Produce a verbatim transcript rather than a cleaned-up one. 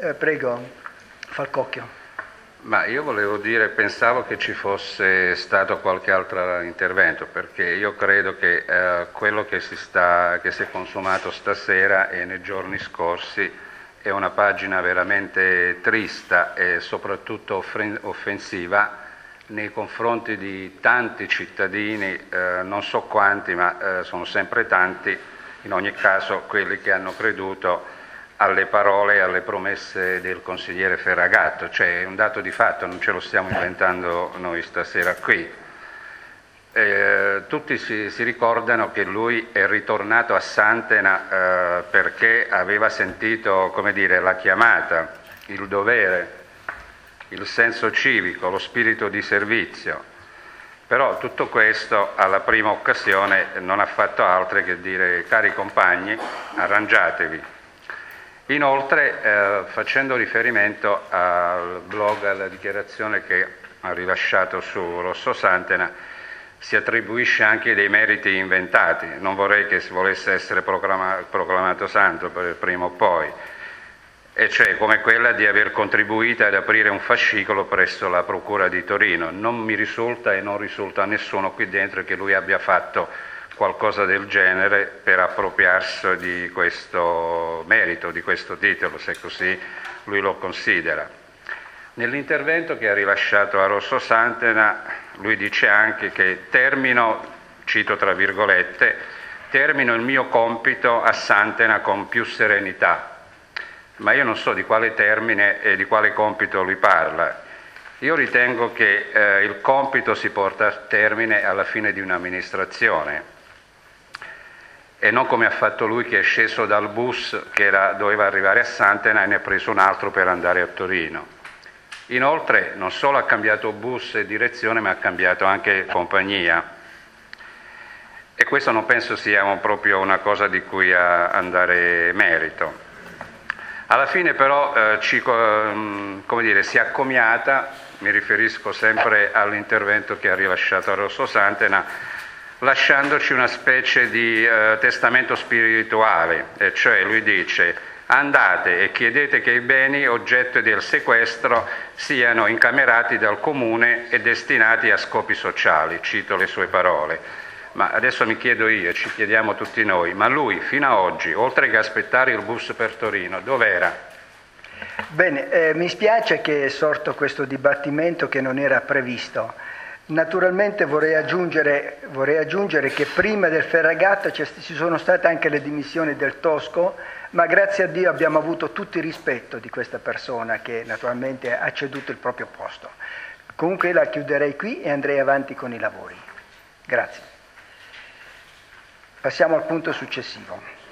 Eh, prego, Falcocchio. Ma io volevo dire, pensavo che ci fosse stato qualche altro intervento, perché io credo che eh, quello che si, sta, che si è consumato stasera e nei giorni scorsi è una pagina veramente trista e soprattutto offensiva nei confronti di tanti cittadini, eh, non so quanti, ma eh, sono sempre tanti, in ogni caso quelli che hanno creduto alle parole e alle promesse del consigliere Ferragato. Cioè è un dato di fatto, non ce lo stiamo inventando noi stasera qui. Eh, tutti si, si ricordano che lui è ritornato a Santena eh, perché aveva sentito, come dire, la chiamata, il dovere, il senso civico, lo spirito di servizio. Però tutto questo alla prima occasione non ha fatto altro che dire: cari compagni, arrangiatevi. Inoltre, eh, facendo riferimento al blog, alla dichiarazione che ha rilasciato su Rosso Santena, si attribuisce anche dei meriti inventati. Non vorrei che si volesse essere proclama- proclamato santo per prima o poi, e cioè come quella di aver contribuito ad aprire un fascicolo presso la Procura di Torino. Non mi risulta e non risulta a nessuno qui dentro che lui abbia fatto qualcosa del genere per appropriarsi di questo merito, di questo titolo, se così lui lo considera. Nell'intervento che ha rilasciato a Rosso Santena, lui dice anche che termino, cito tra virgolette, termino il mio compito a Santena con più serenità. Ma io non so di quale termine e di quale compito lui parla. Io ritengo che eh, il compito si porta a termine alla fine di un'amministrazione, e non come ha fatto lui, che è sceso dal bus che era, doveva arrivare a Santena, e ne ha preso un altro per andare a Torino. Inoltre non solo ha cambiato bus e direzione, ma ha cambiato anche compagnia, e questo non penso sia un, proprio una cosa di cui a andare merito. Alla fine però eh, ci, come dire, si è accomiata, mi riferisco sempre all'intervento che ha rilasciato a Rosso Santena, lasciandoci una specie di eh, testamento spirituale, e cioè lui dice: andate e chiedete che i beni oggetto del sequestro siano incamerati dal comune e destinati a scopi sociali, cito le sue parole. Ma adesso mi chiedo io, ci chiediamo tutti noi, ma lui fino a oggi, oltre che aspettare il bus per Torino, dov'era? Bene, eh, mi spiace che è sorto questo dibattimento che non era previsto. Naturalmente vorrei aggiungere, vorrei aggiungere che prima del Ferragato ci sono state anche le dimissioni del Tosco, ma grazie a Dio abbiamo avuto tutti il rispetto di questa persona che naturalmente ha ceduto il proprio posto. Comunque la chiuderei qui e andrei avanti con i lavori. Grazie. Passiamo al punto successivo.